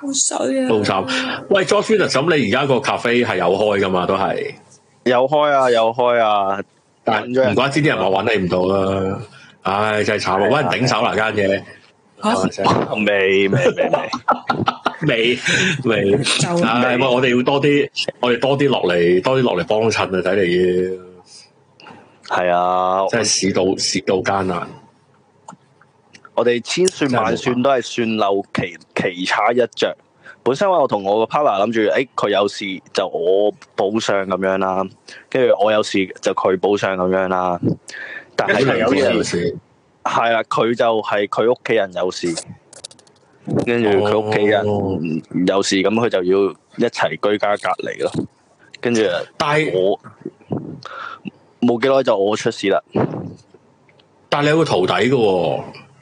水啊！ 好慘。喂 ，George Venus，咁你而家個咖啡係有開噶嘛？都係有開啊， 但係唔怪之啲人話揾你唔到啦。唉，真係慘啊！揾人頂手啦間嘢。 未， 唉，喂，我哋要多啲落嚟幫襯啊！睇嚟要係啊， 真係市道艱難。 我哋千算萬算都係算漏奇差一着。本身我同我個 partner 諗住，佢有事就我補上咁樣啦，跟住我有事就佢補上咁樣啦。但係有啲人係啦，佢就係佢屋企人有事，跟住佢屋企人有事，咁佢就要一齊居家隔離咯。跟住，但係我冇幾耐就我出事啦。 但係你有個徒弟嘅喎。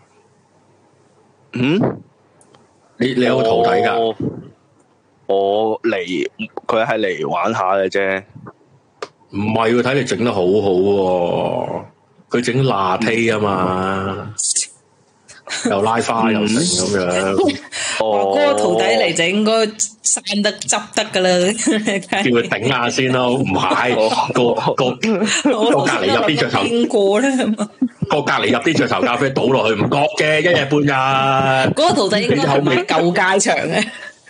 你有個徒弟噶？ 我嚟，佢係嚟玩下嘅啫。 唔係喎，睇你整得好好喎。佢整latte啊嘛，又拉花又成咁樣。 嗰個徒弟嚟整，應該散得執得噶啦。 叫佢頂下先咯，唔係個隔籬入啲雀頭。 經過咧， 個隔籬入啲雀頭咖啡倒落去唔覺嘅，一日半日。 嗰個徒弟應該係咪舊街場嘅？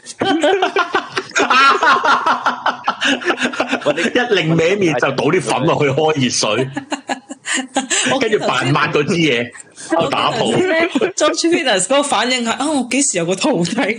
我哋一擰歪面就倒啲粉落去開熱水，跟住扮抹嗰支嘢，喺度打泡。 George Venus 嗰個反應係我幾時有個徒弟咧？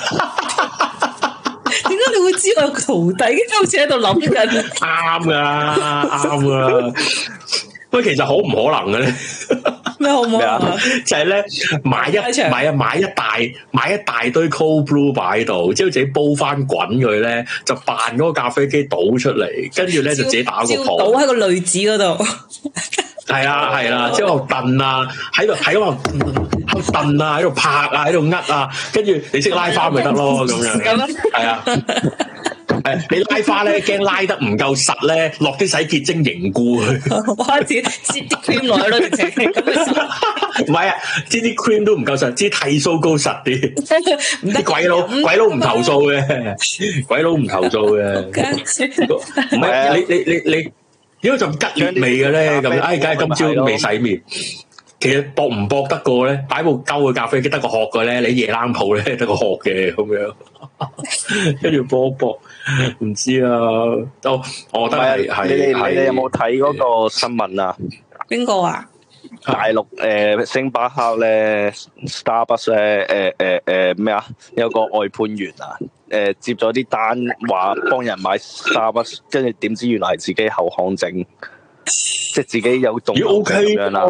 點解你會知我有個徒弟？好似喺度諗緊。 啱噶。喂，其實好唔可能嘅咧？ 咩好唔可能？ 就係咧買一大堆 cold brew 擺喺度，之後自己煲翻滾佢咧，就扮嗰個咖啡機倒出嚟，跟住咧就自己打個泡， 倒喺個濾紙嗰度。 係啦，之後燉啊，喺度燉啊，喺度拍啊，喺度呃啊，跟住你識拉花咪得咯，咁樣。係啊。你拉花咧，驚拉得唔夠實咧，落啲洗潔精凝固佢。 我開始擠啲 cream 落去咯，直情咁樣。 唔係啊，擠啲 cream 都唔夠實，擠剃鬚膏實啲。啲鬼佬唔投訴嘅，鬼佬唔投訴嘅。唔係你點解咁吉烈味嘅咧？咁梗係今朝未洗面。其實搏唔搏得過咧？擺部鳩嘅咖啡機得個殼嘅咧，你夜冷鋪咧得個殼嘅咁樣，跟住搏，唔知啊。都我覺得係你哋有冇睇嗰個新聞啊？ 邊個啊？ 大陸星巴克咧 ，Starbucks 咧，咩啊？有個外判員啊，接咗啲單話幫人買 Starbucks， 跟住點知原來係自己後巷整。即係自己有種咁樣啦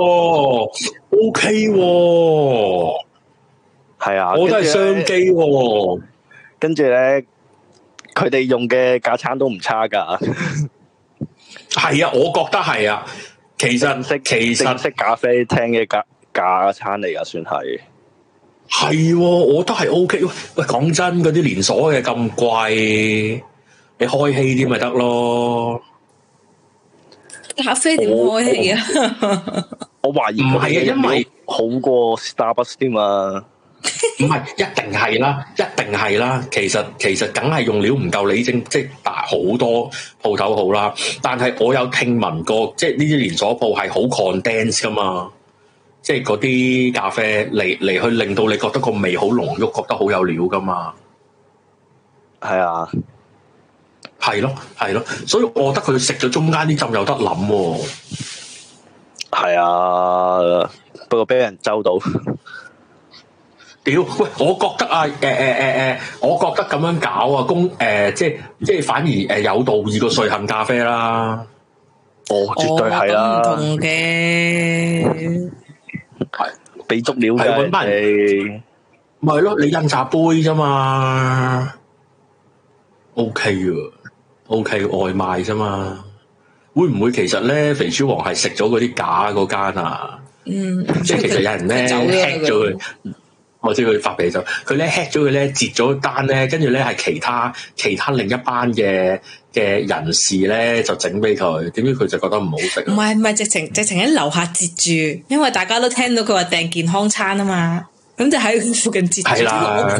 ，OK 喎， 係啊， 我都係商機喎。 跟住咧，佢哋用嘅架撐都唔差噶。 係啊，我覺得係啊。其實正式咖啡廳嘅架撐嚟噶，算係。 係，我覺得係 OK。喂，講真，嗰啲連鎖嘅咁貴，你開稀啲咪得咯。 咖啡點開氣啊？ 我懷疑唔係啊，因為好過 Starbucks 添嘛。 唔係，一定係啦。其實梗係用料唔夠你整，即係好多鋪頭好啦。但係我有聽聞過，即係呢啲連鎖鋪係好 condense 噶嘛。即係嗰啲咖啡嚟去令到你覺得個味好濃郁，覺得好有料噶嘛。係啊。係咯，所以我覺得佢食咗中間啲浸有得諗喎。係啊，不過俾人周到。屌，喂！我覺得啊，我覺得咁樣搞啊，即係反而有道義過瑞幸咖啡啦。絕對係啦。唔同嘅，係俾足料嘅，揾翻嚟。咪係咯，你印茶杯啫嘛。OK 喎。OK 外賣啫嘛，會唔會其實咧肥豬王係食咗嗰啲假嗰間啊？即係其實有人咧 hack 咗佢，我知佢發脾氣，佢咧 hack 咗佢咧截咗單咧，跟住咧係其他另一班嘅人士咧就整俾佢，點知佢就覺得唔好食。唔係，直情喺樓下截住，因為大家都聽到佢話訂健康餐啊嘛。 咁就喺附近截住係啦，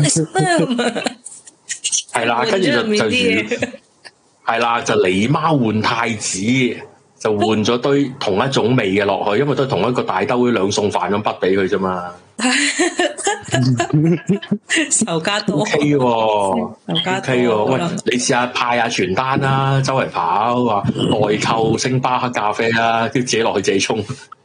係啦，跟住就係啦，就狸貓換太子，就換咗堆同一種味嘅落去，因為都係同一個大兜兩餸飯咁滗俾佢啫嘛。 仇家多 OK 喎 ，OK 喎，喂，你試下派下傳單啦，周圍跑話代購星巴克咖啡啦，跟住自己落去自己沖。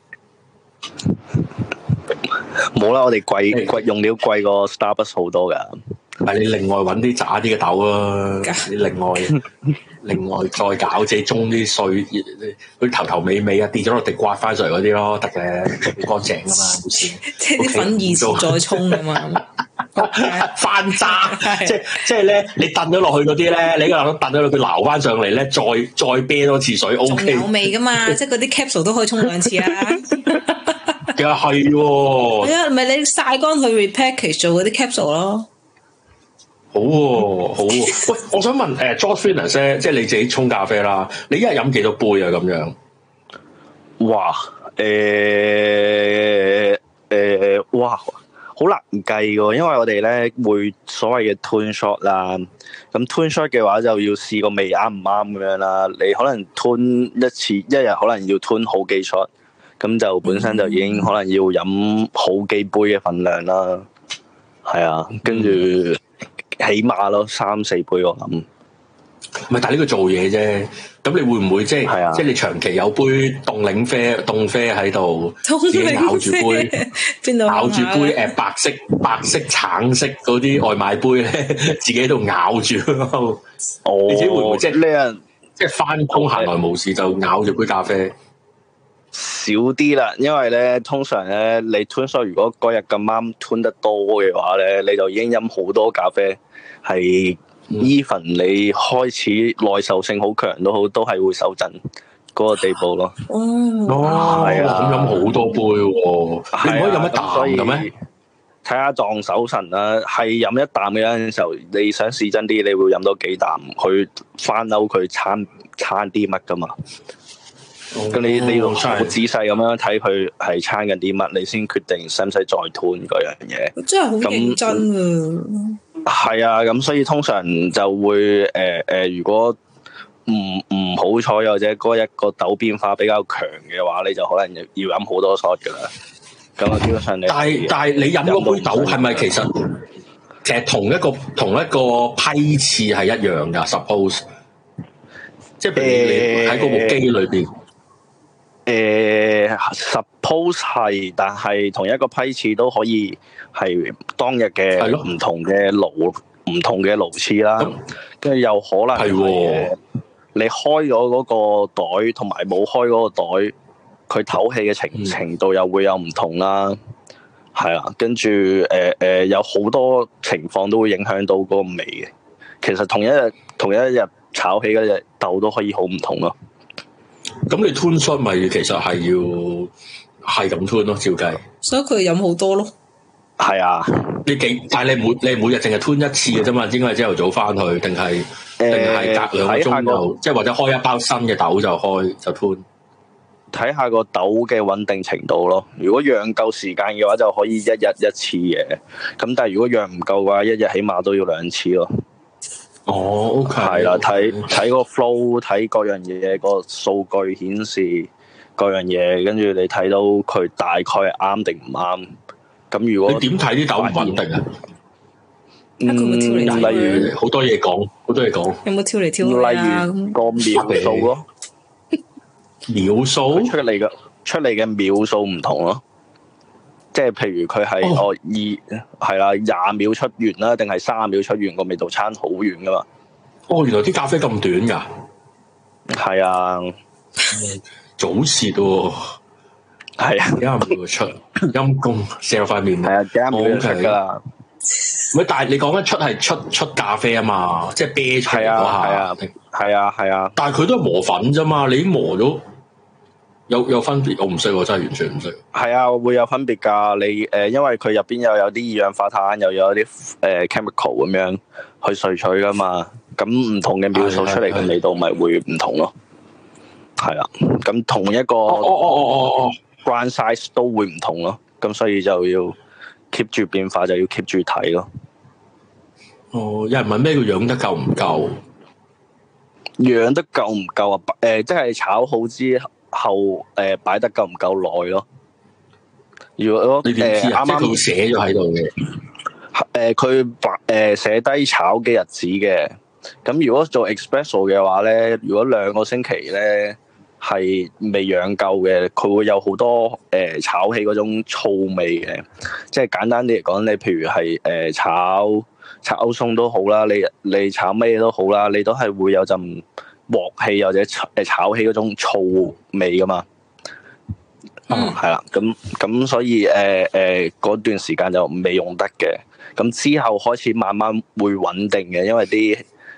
冇啦，我哋貴用料貴過 Starbucks 好多噶。 係你另外揾啲渣啲嘅豆啊，你另外再搞自己沖啲碎，佢頭尾啊跌咗落地刮翻上嚟嗰啲咯，得嘅，好乾淨噶嘛，冇事。 即係啲粉二次再沖噶嘛， 翻渣，即係咧，你燉咗落去嗰啲咧，你個垃圾燉咗落去撈翻上嚟咧，再啤多次水 ，OK。 仲有味噶嘛，即係嗰啲 capsule 都可以沖2次啊。 其實係喎， 係啊，咪你曬乾去 repackage 做嗰啲 capsule 咯。 好喎，好喎。喂，我想問George Finnis 咧，即係你自己沖咖啡啦，你一日飲幾多杯啊？咁樣？ 哇，哇，好難計喎，因為我哋咧會所謂嘅 tune shot 啦，咁 tune shot 嘅話就要試個味啱唔啱咁樣啦。你可能 tune 一次，一日可能要 tune 好幾 shot，咁就本身就已經可能要飲好幾杯嘅份量啦。係啊，跟住起碼咯3-4杯我諗。 唔係，但係呢個做嘢啫。咁你會唔會即係即係你長期有杯凍啡喺度，自己咬住杯，咬住杯白色、橙色嗰啲外賣杯咧，自己喺度咬住。哦，你自己會唔會即係呢？即係翻工閒來無事就咬住杯咖啡？ 少啲啦，因為咧通常咧你 tune shot 如果嗰日咁啱 tune 得多嘅話咧，你就已經飲好多咖啡，係 even 你開始耐受性好強都好，都係會手震嗰個地步咯。 哦，係啊，咁飲好多杯喎，你唔可以飲一啖嘅咩？ 睇下撞手神啦，係飲一啖嘅有陣時候，你想試真啲，你會飲多幾啖去翻嬲佢餐啲乜噶嘛？咁你要好仔細咁樣睇佢係撐緊啲乜，你先決定使唔使再 tune 嗰樣嘢。 真係好認真啊！ 係啊，咁所以通常就會如果唔好彩或者嗰一個豆變化比較強嘅話，你就可能要飲好多 shot 噶啦。咁啊，基本上你但係你飲嗰杯豆係咪其實同一個批次係一樣噶 ？Suppose 即係你喺嗰部機裏邊。 suppose 係，但係同一個批次都可以係當日嘅唔同嘅爐次啦，跟住又可能係你開咗嗰個袋同埋冇開嗰個袋，佢唞氣嘅程度又會有唔同啦，係啊，跟住有好多情況都會影響到嗰個味嘅。其實同一日炒起嗰隻豆都可以好唔同咯。 咁你 tune shot 咪其實係要係咁 tune 咯，照計。所以佢飲好多咯。 係啊， 但係你每日淨係 tune 一次嘅啫嘛，應該係朝頭早翻去，定係隔2個鐘就即係或者開一包新嘅豆就 tune。 睇下個豆嘅穩定程度咯。如果釀夠時間嘅話，就可以一日一次嘅。咁但係如果釀唔夠嘅話，一日起碼都要2次咯。 哦 ，OK， 係啦，睇個 flow， 睇各樣嘢個數據顯示各樣嘢，跟住你睇到佢大概係啱定唔啱。咁如果你點睇啲豆唔穩定啊？ 例如好多嘢講， 有冇跳嚟跳去啊？ 例如個秒數咯， 秒數出嚟嘅秒數唔同咯。即係譬如佢係係啦20秒出完啦，定係30秒出完，個味道差好遠噶嘛。 哦，原來啲咖啡咁短噶。係啊， 早洩喎。 係啊， 幾廿秒出，陰公射落塊面。 係啊，幾廿秒出噶啦。 喂，但係你講緊出咖啡啊嘛，即係啤出嗰下。 係啊。 但係佢都係磨粉啫嘛，你已經磨咗。有分別，我唔識，我真係完全唔識。 係啊，會有分別㗎。你因為佢入邊又有啲二氧化碳，又有啲chemical 咁樣去萃取㗎嘛。咁唔同嘅秒數出嚟嘅味道咪會唔同咯。係啊，咁同一個grind size 都會唔同咯。咁所以就要 keep 住變化就要 keep 住睇咯。 哦，有人問咩叫養得夠唔夠？ 養得夠唔夠啊？即係炒好之後，擺得夠唔夠耐咯？如果你點知啊？即係佢會寫咗喺度嘅。 佢寫低炒嘅日子嘅。咁如果做 espresso 嘅話咧，如果2個星期咧係未養夠嘅，佢會有好多炒起嗰種醋味嘅。即係簡單啲嚟講，你譬如係炒歐鬆都好啦，你炒咩都好啦，你都係會有陣鑊氣或者炒起嗰種醋味噶嘛。係啦，咁所以嗰段時間就未用得嘅。咁之後開始慢慢會穩定嘅，因為啲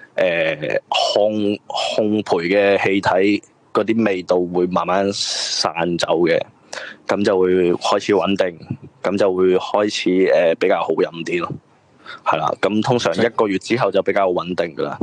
烘焙嘅氣體嗰啲味道會慢慢散走嘅，咁就會開始穩定，咁就會開始比較好飲啲咯。係啦，咁通常1個月之後就比較穩定噶啦。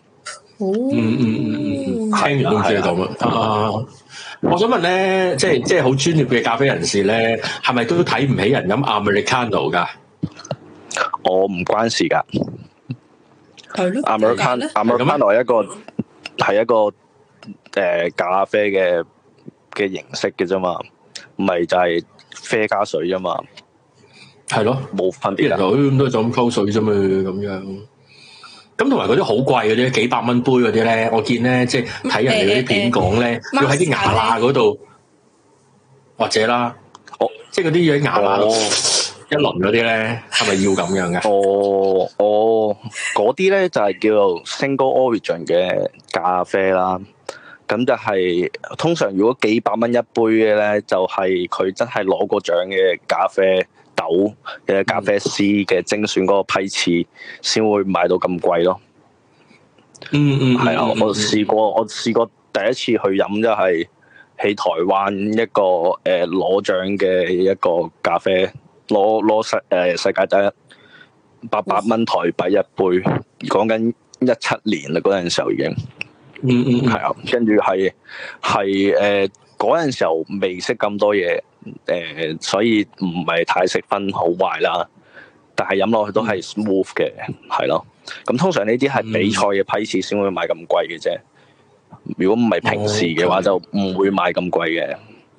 聽完都知你講乜。我想問咧，即係好專業嘅咖啡人士咧，係咪都睇唔起人飲 Americano 噶？ 我唔關事噶。 係咯。 Americano 係一個咖啡嘅形式嘅啫嘛，唔係就係啡加水啫嘛。 係咯， 冇分別啦。 咁都係就咁溝水啫嘛，咁樣。咁同埋嗰啲好貴嗰啲，幾百蚊杯嗰啲咧，我見咧，即係睇人哋嗰啲片講咧，要喺啲牙罅嗰度，或者啦，即係嗰啲要喺牙罅度一輪嗰啲咧，係咪要咁樣嘅？ 嗰啲咧就係叫做 single origin 嘅咖啡啦。咁就係通常如果幾百蚊一杯嘅咧，就係佢真係攞過獎嘅咖啡豆嘅咖啡師嘅精選嗰個批次，先會賣到咁貴咯。係啊，我試過第一次去飲就係喺台灣一個攞獎嘅一個咖啡，攞世界第一，800蚊台幣一杯，講緊17年啦，嗰陣時候已經。係啊，跟住係嗰陣時候未識咁多嘢。所以唔係太識分好壞啦，但係飲落去都係 smooth 嘅，係咯。咁通常呢啲係比賽嘅批次先會賣咁貴嘅啫。如果唔係平時嘅話，就唔會賣咁貴嘅。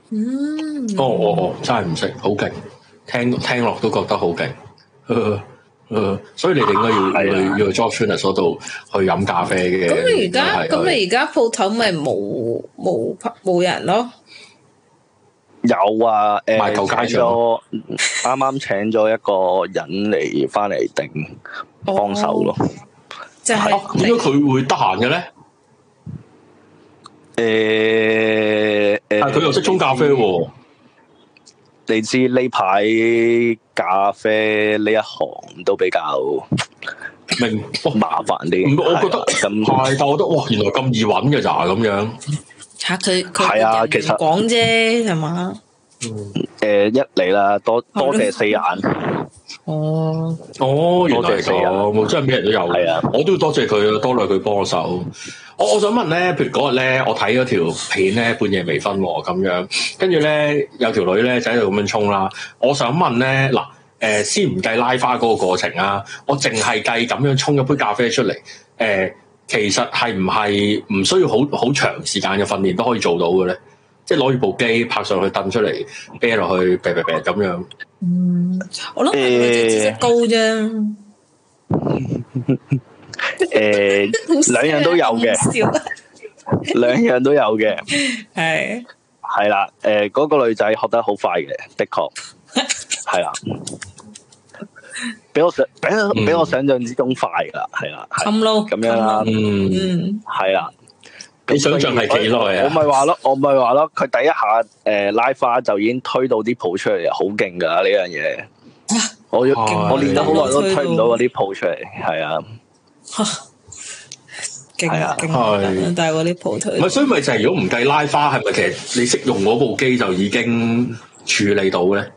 真係唔識，好勁，聽落都覺得好勁。所以你哋應該要去 George Trainer 嗰度去飲咖啡嘅。 咁你而家鋪頭咪冇人咯？ 有啊， 賣舊街場， 啱啱請咗一個人嚟翻嚟頂幫手咯。 就係點解佢會得閒嘅咧？佢又識沖咖啡喎。 你知呢排咖啡呢一行都比較麻煩啲。 我覺得咁係，但我覺得哇，原來咁易揾嘅咋咁樣。 佢係啊，其實講啫係嘛？ 一嚟啦，多謝4眼。 原來係咁，真係咩人都有。係啊，我都要多謝佢，多謝佢幫手。我想問咧，譬如嗰日咧，我睇嗰條片咧，半夜微醺咁樣，跟住咧有條女咧就喺度咁樣沖啦。我想問咧，嗱，先唔計拉花嗰個過程啊，我淨係計咁樣沖一杯咖啡出嚟，其實係唔係唔需要好長時間嘅訓練都可以做到嘅咧？即係攞住部機拍上去，掟出嚟，啤落去，啤咁樣。 我諗佢知識高啫。 兩樣都有嘅，兩樣都有嘅。係啦，嗰個女仔學得好快嘅，的確係啦。比我想象之中快噶，係啦，咁樣啦，係啦。 你想象係幾耐啊？ 我咪話咯，佢第一下拉花就已經推到啲泡出嚟，好勁噶呢樣嘢。我練咗好耐都推唔到嗰啲泡出嚟，係啊， 勁但係嗰啲泡推。 所以咪就係如果唔計拉花，係咪其實你識用嗰部機就已經處理到咧？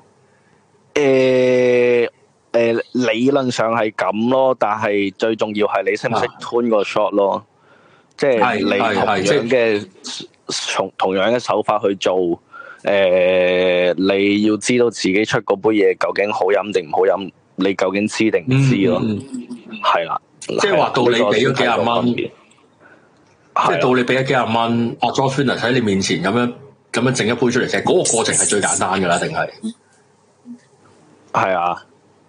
理論上係咁咯，但係最重要係你識唔識 tune 個 shot 咯。即係你同樣嘅手法去做， 你要知道自己出嗰杯嘢究竟好飲定唔好飲，你究竟知定唔知咯？係啦， 即係話到你俾咗幾廿蚊，即係到你俾咗幾廿蚊，阿 George Finnis 喺你面前咁樣整一杯出嚟，其實嗰個過程係最簡單噶啦，定係？ 係啊。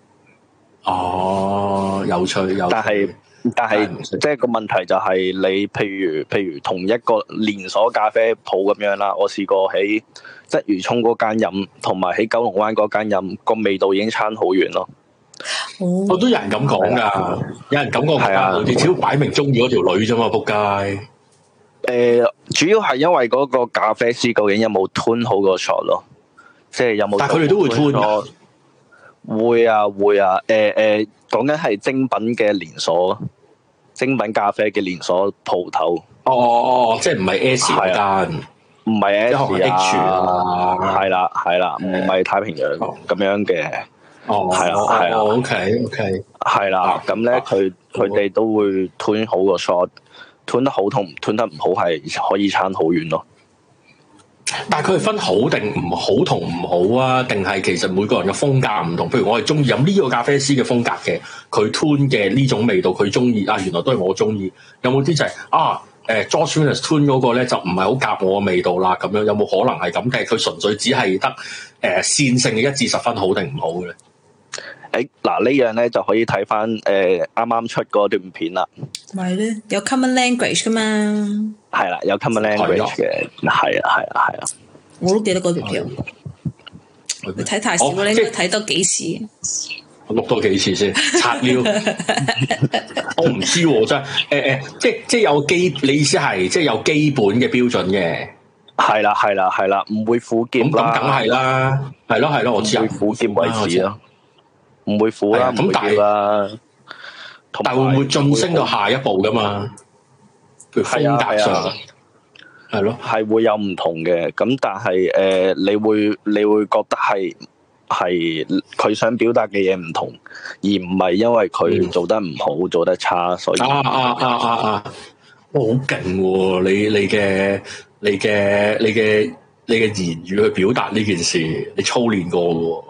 哦，有趣。 但係即係個問題就係你譬如同一個連鎖咖啡鋪咁樣啦，我試過喺鰂魚涌嗰間飲，同埋喺九龍灣嗰間飲，個味道已經差好遠咯。 我都有人咁講噶，有人咁講係啊，你只要擺明中意嗰條女啫嘛，仆街。 主要係因為嗰個咖啡師究竟有冇 tune 好個 shot 咯，即係有冇？ 但係佢哋都會 tune 㗎。 會啊，講緊係精品嘅連鎖，精品咖啡嘅連鎖鋪頭。 哦，即係唔係 S 嗰間， 唔係 S 啊， 係啦，唔係太平洋咁樣嘅。係啦 ，OK， 係啦，咁咧佢哋都會 tune 好個 shot，tune 得好同 tune 得唔好係可以差好遠咯。 但係佢係分好定唔好同唔好啊？定係其實每個人嘅風格唔同？譬如我係中意飲呢個咖啡師嘅風格嘅，佢 tune 嘅呢種味道佢中意啊，原來都係我中意。有冇啲就係George Finnis tune 嗰個咧就唔係好夾我嘅味道啦？咁樣有冇可能係咁？定係佢純粹只係得線性嘅1至10分好定唔好嘅咧？ 嗱呢樣咧就可以睇翻啱啱出嗰段片啦。 咪咧有 common language 噶嘛？ 係啦，有 common language 嘅，係啊。 我都記得嗰條片。你睇太少，你應該睇多幾次。 錄多幾次先，拆料。我唔知喎，真係即係有你意思係即係有基本嘅標準嘅。係啦，唔會苦澀啦。 咁梗係啦，係咯，我知啊。 唔會苦澀為止咯。唔會苦啦，唔會澀啦。 但會唔會晉升到下一步噶嘛？譬如風格上，係咯， 係會有唔同嘅。咁但係你會覺得係佢想表達嘅嘢唔同，而唔係因為佢做得唔好、做得差，所以哇，好勁喎！你嘅言語去表達呢件事，你操練過嘅。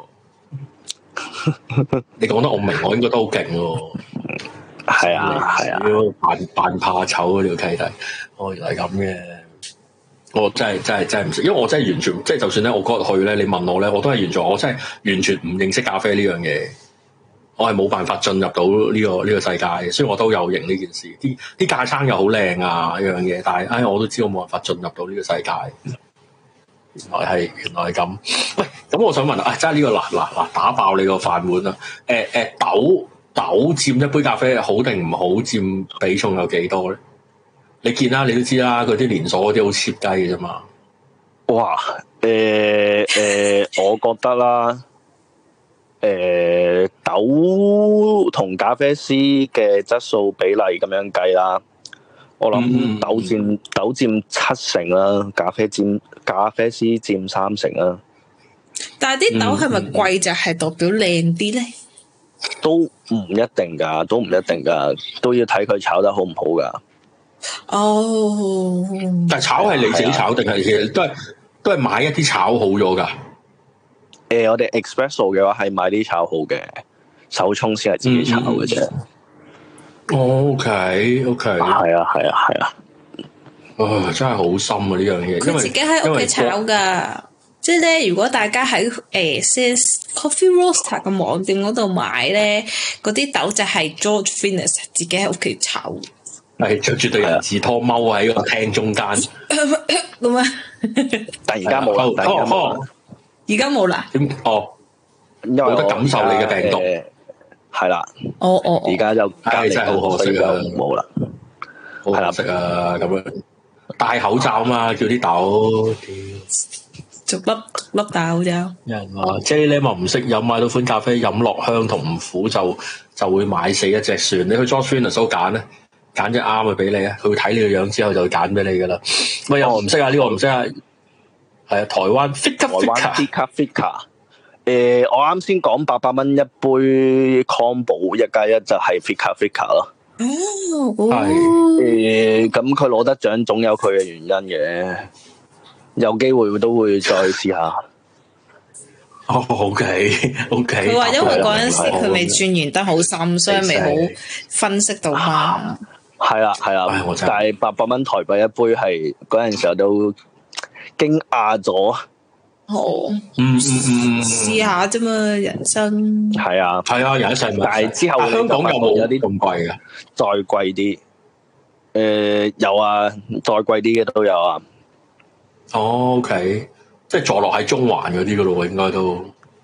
你講得我明，我應該都好勁喎。 係啊， 扮怕醜嗰條契弟，原來係咁嘅。我真係唔識，因為我真係完全即係，就算咧我嗰日去咧，你問我咧，我都係我真係完全唔認識咖啡呢樣嘢。我係冇辦法進入到呢個世界，所以我都有認呢件事。啲架撐又好靚啊，一樣嘢，但係我都知我冇辦法進入到呢個世界。原來係咁。喂，咁我想問真係呢個嗱打爆你個飯碗啦！豆佔一杯咖啡好定唔好，佔比重有幾多咧？你見啦，你都知啦，嗰啲連鎖嗰啲好切雞嘅啫嘛。 哇！我覺得啦，豆同咖啡師嘅質素比例咁樣計啦，我諗豆佔7成啦，咖啡師佔3成啦。但係啲豆係咪貴就係代表靚啲咧？都唔一定噶，都要睇佢炒得好唔好噶。 哦， 但係炒係你自己炒定係其實都係買一啲炒好咗噶？ 我哋 espresso 嘅話係買啲炒好嘅，手沖先係自己炒嘅啫。 OK， 係啊。 真係好深啊呢樣嘢， 佢自己喺屋企炒噶。即係咧，如果大家喺Coffee Roaster 嘅網店嗰度買咧，嗰啲豆就係 George Finnis 自己喺屋企炒。 係着住對人字拖踎喺個廳中間。 咁啊！ 但而家冇啦， 而家冇啦。 冇得感受你嘅病毒。 係啦。而家就真係好可惜啊！ 冇啦。 好可惜啊！咁樣戴口罩嘛，叫啲豆。 逐粒戴口罩。 有人話 J 咧話唔識飲，買到款咖啡飲落香同唔苦就會買死一隻船。你去 George Finnis 都揀咧，揀隻啱嘅俾你啊！佢會睇你個樣之後就會揀俾你噶啦。喂，我唔識啊，呢個唔識啊。係啊，台灣 Fika。我啱先講800蚊一杯 combo 1+1就係 Fika 咯。係咁佢攞得獎總有佢嘅原因嘅。 有機會都會再試下。 哦，OK。 佢話因為嗰陣時佢未鑽研得好深，所以未好分析到嘛。 係啦，但係800蚊台幣一杯係嗰陣時候都驚訝咗。 試下啫嘛，人生。 係啊， 人一世物。 但係之後香港有冇有啲咁貴嘅？ 再貴啲？有啊，再貴啲嘅都有啊。 OK。即係坐落喺中環嗰啲噶咯，應該都。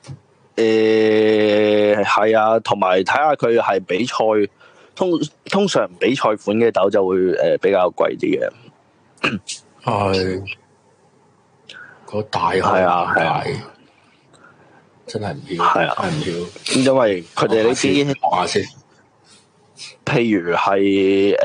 係啊，同埋睇下佢係比賽，通常比賽款嘅豆就會比較貴啲嘅。 係。個大係啊， 真係唔曉。 係啊，唔曉。因為佢哋呢啲學下先。譬如係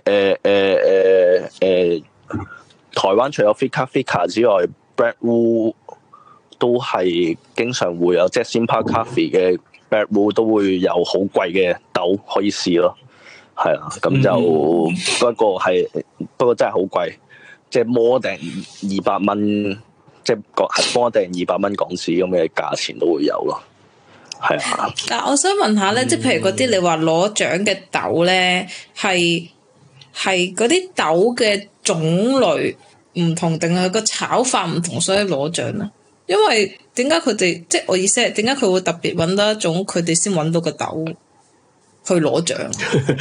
台灣除咗 Fika 之外。Black Rule 都係經常會有，即係 Simpa Coffee 嘅 Black Rule 都會有好貴嘅豆可以試咯，係啊，咁就不過真係好貴，即係more than 200蚊，即係more than 200蚊港紙咁嘅價錢都會有咯，係啊。 但我想問下咧，即係譬如嗰啲你話攞獎嘅豆咧，係嗰啲豆嘅種類唔同定係個炒法唔同，所以攞獎咧？因為點解佢哋，即係我意思係點解佢會特別揾到一種佢哋先揾到個豆去攞獎？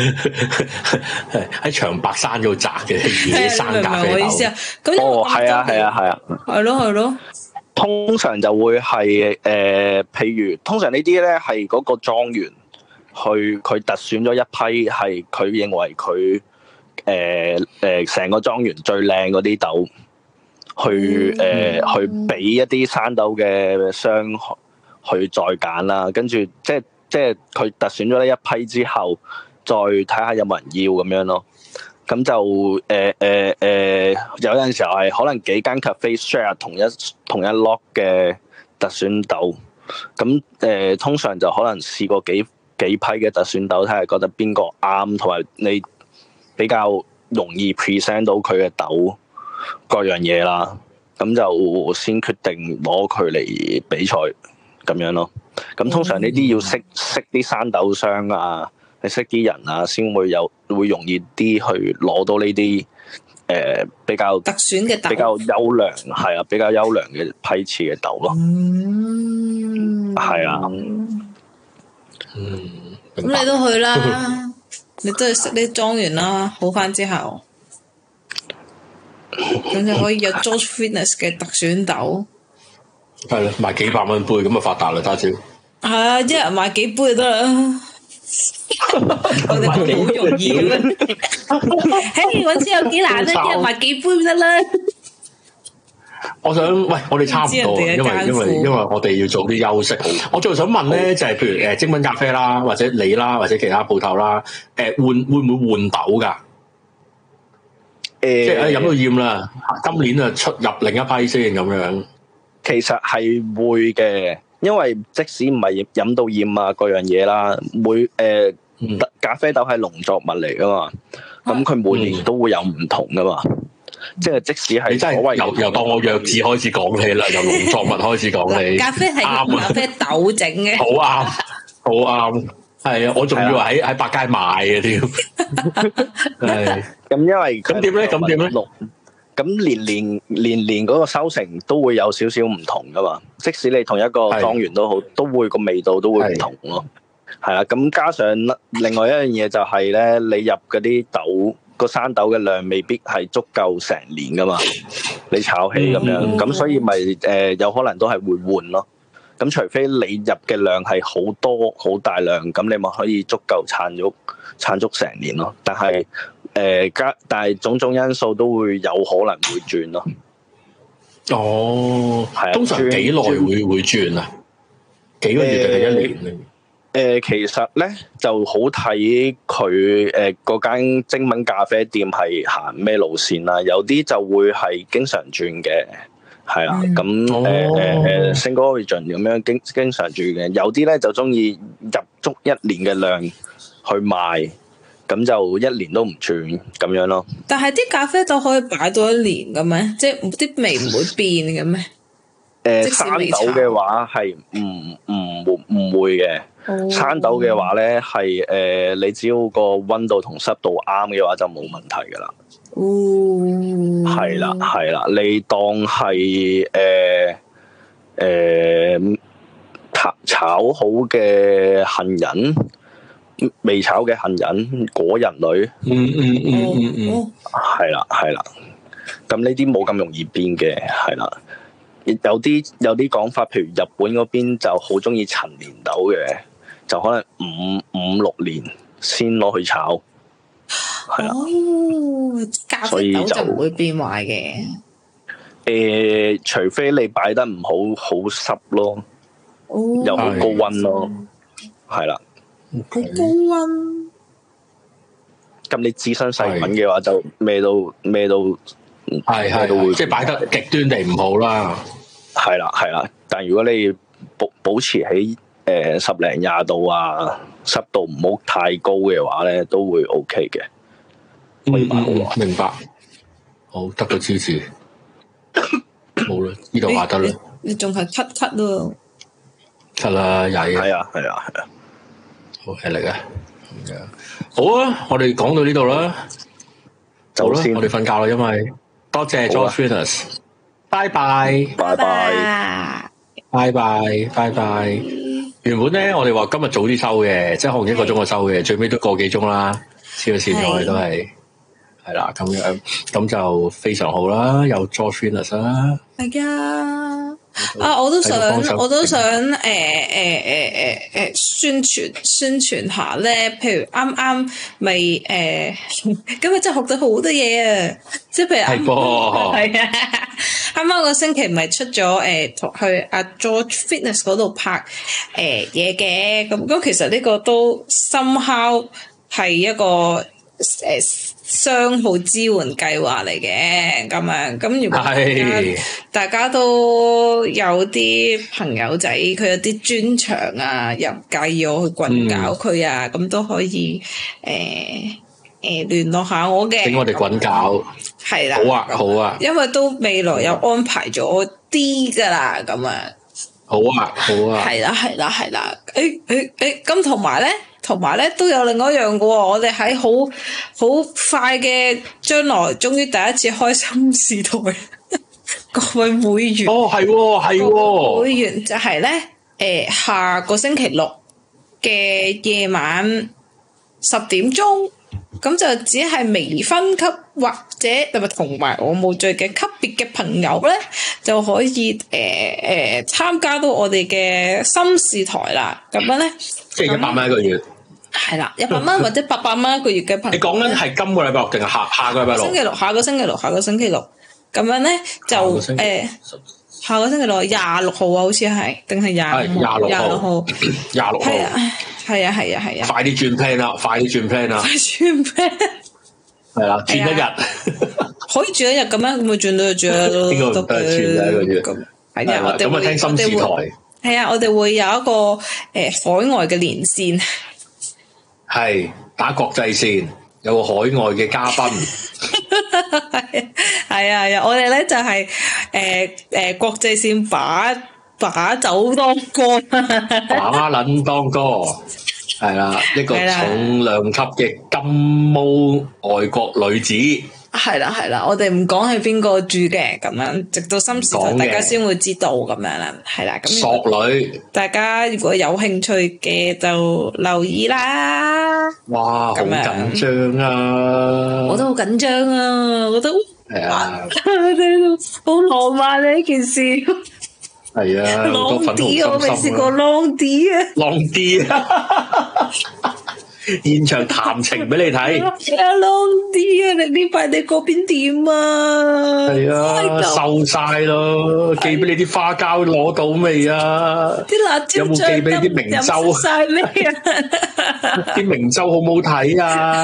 喺長白山嗰度摘嘅，自己生咖啡豆。我意思啊， 咁係啊， 係咯。 通常就會係譬如通常呢啲咧係嗰個莊園佢特選咗一批係佢認為佢。成個莊園最靚嗰啲豆，去俾一啲生豆嘅商去再揀啦，跟住即係佢特選咗呢一批之後，再睇下有冇人要咁樣咯。咁就有陣時候係可能幾間 cafe share 同一 lot 嘅特選豆，咁通常就可能試過幾批嘅特選豆，睇下覺得邊個啱，同埋你。比較容易 present 到佢嘅豆各樣嘢啦，咁就先決定攞佢嚟比賽咁樣咯。咁通常呢啲要識啲生豆商啊，你識啲人啊，先會容易啲去攞到呢啲比較特選嘅豆， 比較優良係啊，比較優良嘅批次嘅豆咯。係啊。 咁你都去啦。你都係識啲莊園啦，好翻之後，咁就可以有 George Fitness 嘅特選豆。 係啦，賣幾百蚊杯咁就發達啦，家姐。 係啊，一日賣幾杯就得啦。我哋好容易嘅咩？嘿，揾錢有幾難咧？一日賣幾杯就得啦。 我哋差唔多，因為我哋要做啲休息。我最想問咧，就係譬如精品咖啡啦，或者你啦，或者其他鋪頭啦，會唔會換豆噶？即係飲到厭啦，今年啊出入另一批先咁樣。 其實係會嘅，因為即使唔係飲到厭啊，各樣嘢啦，咖啡豆係農作物嚟噶嘛，咁佢每年都會有唔同噶嘛。即係即使係真係由當我弱智開始講起啦，由農作物開始講起。 咖啡係用咖啡豆整嘅， 好啱，係啊！我仲以為喺百佳買嘅添。係咁，因為咁點咧？ 咁年嗰個收成都會有少少唔同噶嘛。即使你同一個莊園都好，都會個味道都會唔同咯。係啦，咁加上另外一樣嘢就係咧，你入嗰啲豆。個生豆嘅量未必係足夠成年噶嘛，你炒起咁樣，咁所以咪有可能都係會換咯。咁除非你入嘅量係好多好大量，咁你咪可以足夠撐足成年咯。但係但係種種因素都會有可能會轉咯。 哦，係啊，通常幾耐會轉啊？幾個月定係一年？ 其實咧就好睇佢嗰間精品咖啡店係行咩路線啦，有啲就會係經常轉嘅，係啦，咁Single Origin 咁樣經常轉嘅，有啲咧就中意入足一年嘅量去賣， 咁就1年都唔轉咁樣咯。 但係啲咖啡豆可以擺到1年嘅咩？即係啲味唔會變嘅咩？ 生豆嘅話係唔會嘅。生豆嘅話咧係你只要個溫度同濕度啱嘅話就冇問題噶啦。係啦係啦，你當係炒好嘅杏仁，未炒嘅杏仁果仁類。係啦係啦，咁呢啲冇咁容易變嘅，係啦。有啲講法，譬如日本嗰邊就好中意陳年豆嘅，就可能5-6年先攞去炒，係啦。 咖啡豆就唔會變壞嘅。 除非你擺得唔好濕咯，又好高溫咯，係啦。 好高溫。 咁你滋生細菌嘅話，就咩都係，即係擺得極端地唔好啦。 係啦係啦，但如果你保持喺10-20度啊，濕度唔好太高嘅話咧，都會 OK 嘅。可以買好耐。 明白。好，得到支持。冇啦，呢度話得啦。 你仲係咳咯？ 咳啦，曳。 係啊。 好吃力啊！好啊，我哋講到呢度啦。好啦，我哋瞓覺啦，因為多謝 George Venus，拜拜。原本咧，我哋話今日早啲收嘅，即係可能1個鐘就收嘅，最尾都個幾鐘啦，黐咗線我哋都係啦，咁樣咁就非常好啦，有 George Venus 啦。 係啊。我都想宣傳下咧，譬如啱咪今日真係學到好多嘢啊！即係譬如係啊，啱個星期咪出咗去阿 George Fitness 嗰度拍嘢嘅，咁其實呢個都 somehow 係一個商號支援計劃嚟嘅，咁如果大家都有啲朋友仔，佢有啲專長啊，又唔介意我去滾搞佢啊，咁都可以聯絡下我嘅。俾我哋滾搞。係啦。好啊。因為都未來有安排咗啲噶啦，咁啊。 好啊。 係啦。咁同埋咧都有另外一樣嘅喎，我哋喺好快嘅將來，終於第一次開心視台各位會員。 係會員就係咧，下個星期六嘅夜晚10點鐘，咁就只係微分級或者同埋我冇罪嘅級別嘅朋友咧，就可以參加到我哋嘅心視台啦。咁樣咧， 即係100蚊一個月。 係啦，100蚊或者800蚊一個月嘅朋友。 你講緊係今個禮拜六定係下個禮拜六？ 下個星期六，咁樣咧就下個星期六26號啊，好似係定係26號？26號。係啊。 快啲轉 plan 啦！快轉 plan 啦！係啦，轉一日。 可以轉一日咁樣，咁咪轉到就轉啦。 呢個都係轉一個月。 係啊， 咁啊聽心視台。 係啊，我哋會有一個海外嘅連線。 係打國際線，有個海外嘅嘉賓。 係啊，我哋咧就係國際線把酒當歌， 把撚當歌，係啦，一個重量級嘅金毛外國女子。 係啦，我哋唔講係邊個住嘅，咁樣直到心視台大家先會知道咁樣啦，係啦。咁索女， 大家如果有興趣嘅就留意啦。 哇，好緊張啊！ 我都好緊張啊，我都係啊， 好浪漫呢件事。 係啊， 浪 D 我未試過浪 D 啊， 浪 D 啊！現場談情俾你睇， 浪 D 啊！你呢排你嗰邊點啊？ 係啊，瘦晒咯！寄俾你啲花膠攞到未啊？ 啲辣椒有冇寄俾啲明州？ 晒咩啊？ 啲明州好唔好睇啊？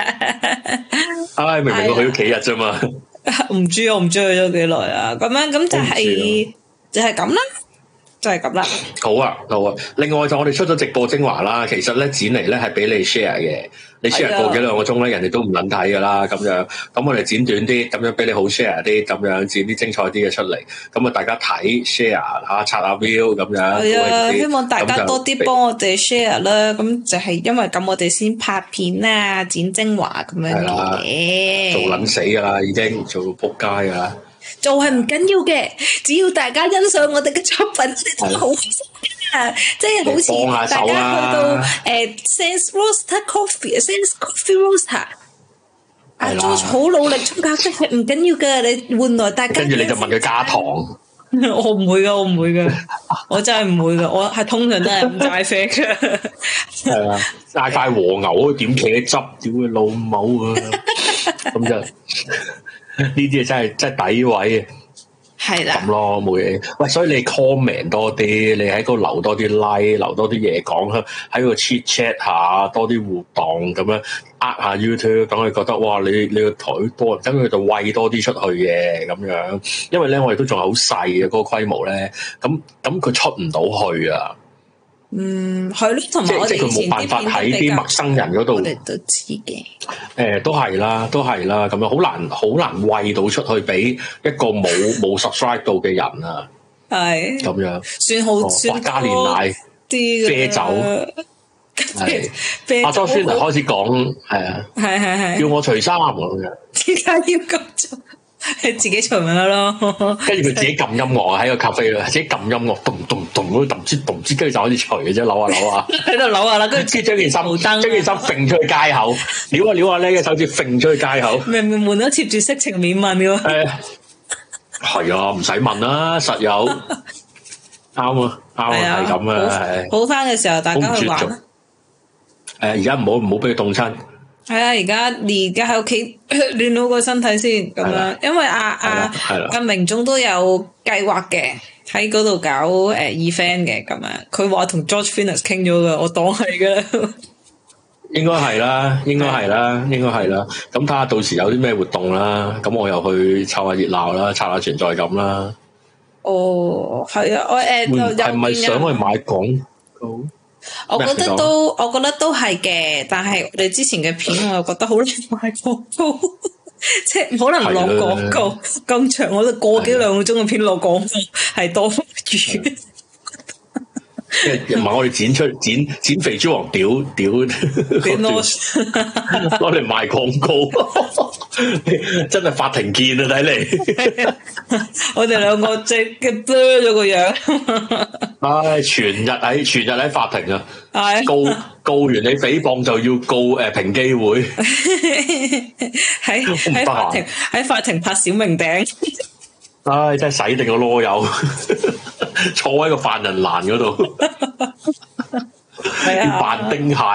唉，明明我去咗幾日啫嘛？ 唔知我唔知去咗幾耐啊？咁樣咁就係咁啦。 就係咁啦。 好啊，好啊。另外就我哋出咗直播精華啦，其實咧剪嚟咧係俾你 share 嘅，你 share 個幾兩個鐘咧，人哋都唔撚睇噶啦，咁樣。咁我哋剪短啲，咁樣俾你好 share 啲，咁樣剪啲精彩啲嘅出嚟，咁啊大家睇 share 嚇，刷下 view 咁樣。 係啊，希望大家多啲幫我哋 share 啦。咁就係因為咁，我哋先拍片啊，剪精華咁樣嘅。 做撚死噶啦，已經做到仆街噶啦。 做係唔緊要嘅，只要大家欣賞我哋嘅作品，你就好開心啊！即係好似大家去到Sense Roaster Coffee、Sense Coffee Roaster， 阿 George 好努力沖咖啡，係唔緊要噶，你換來大家。 跟住你就問佢加糖， 我唔會噶，我唔會噶，我真係唔會噶，我係通常都係唔齋啡嘅。 係啊，嗌塊和牛點茄汁，屌佢老母啊！咁就。呢啲嘢真係抵位啊！ 係啦， 咁咯冇嘢。喂，所以你 comment 多啲，你喺嗰度留多啲 like， 留多啲嘢講，喺度 chat chat 下，多啲互動咁樣，下 YouTube，等佢覺得哇，你個台多人，等佢就餵多啲出去嘅咁樣。因為咧，我哋都仲係好細嘅嗰個規模咧，咁佢出唔到去啊。 係咯，同埋我哋佢冇辦法喺啲陌生人嗰度， 我哋都知嘅。 都係啦，咁樣好難餵到出去俾一個冇 subscribe 到嘅人啊。 係咁樣， 算好算加煉奶啲啤酒，阿 Johnson 開始講係啊， 係叫我除衫咁樣， 點解要咁做？係自己除咪得咯， 跟住佢自己撳音樂啊，喺個咖啡度自己撳音樂，咚咚咚嗰啲咚之，跟住就開始除嘅啫，扭下， 喺度扭下啦，跟住將件衫揈出去街口，撩下呢個手指揈出去街口， 明明門都貼住色情免問嘅喎， 係啊，唔使問啦，實有啱啊，係咁啊， 好翻嘅時候大家去玩啦。 而家唔好俾佢凍親。 係啊，而家喺屋企練好個身體先咁樣，因為阿明總都有計劃嘅喺嗰度搞event 嘅咁樣，佢話同 George Finnis 傾咗噶，我當係噶啦。應該係啦。咁睇下到時有啲咩活動啦，咁我又去湊下熱鬧啦，刷下存在感啦。哦，係啊，我係咪想去買廣告？我覺得都係嘅，但係我哋之前嘅片我又覺得好難賣廣告，即係可能落廣告咁長，我哋個幾兩個鐘嘅片落廣告係多餘。唔係我哋剪肥豬王屌，攞嚟賣廣告，真係法庭見啊！睇嚟，我哋兩個即係blur咗個樣。唉，全日喺法庭啊！告完你誹謗就要告平機會，喺法庭拍小明頂。唉，真係洗定個囉柚，坐喺個犯人欄嗰度，要扮丁蟹，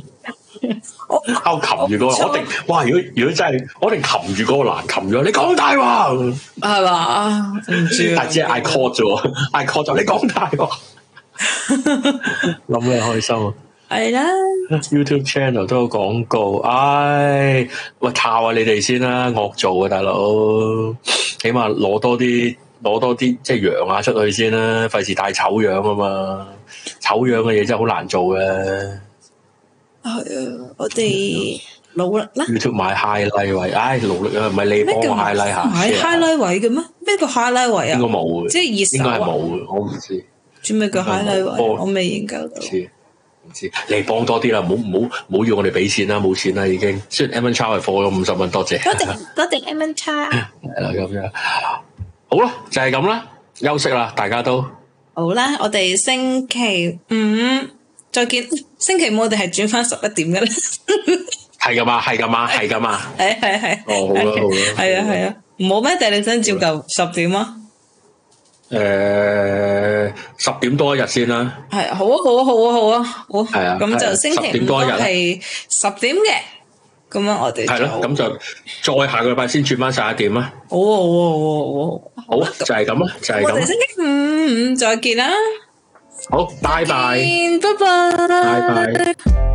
我擒住個，我定哇！如果真係，我定擒住嗰個欄，擒咗你講大話，係嘛？唔知，但只係I call 咗，你講大話，諗你開心啊！係啦 ，YouTube channel 都有廣告，唉，喂，靠下你哋先啦，惡做啊，大佬，起碼攞多啲即係揚下出去先啦，費事太醜樣啊嘛，醜樣嘅嘢真係好難做嘅。係啊，我哋努力啦。YouTube 買 highlight 位，唉，努力啊，唔係你幫我 highlight 下。買 highlight 位嘅咩？咩叫 highlight 位啊？應該冇嘅，即係熱搜啊？應該係冇嘅，我唔知。知咩叫 highlight 位？我未研究到。唔知你幫多啲啦，唔好要我哋俾錢啦，冇錢啦已經。雖然 M Charles 係貨咗50蚊，多謝。多謝 M Charles。係啦，咁樣好啦，就係咁啦，休息啦，大家都好啦。我哋星期五再見。星期五我哋係轉翻11點嘅啦。係噶嘛？係。哦，好啦。係啊。唔好咩？定你想照舊10點啊？10點多一日先啦。係，好啊。係啊。咁就星期五係10點嘅。咁樣我哋係咯。咁就再下個禮拜先轉翻11點啊。好，就係咁啦，就係咁。我哋星期五再見啦。好，拜拜。拜拜。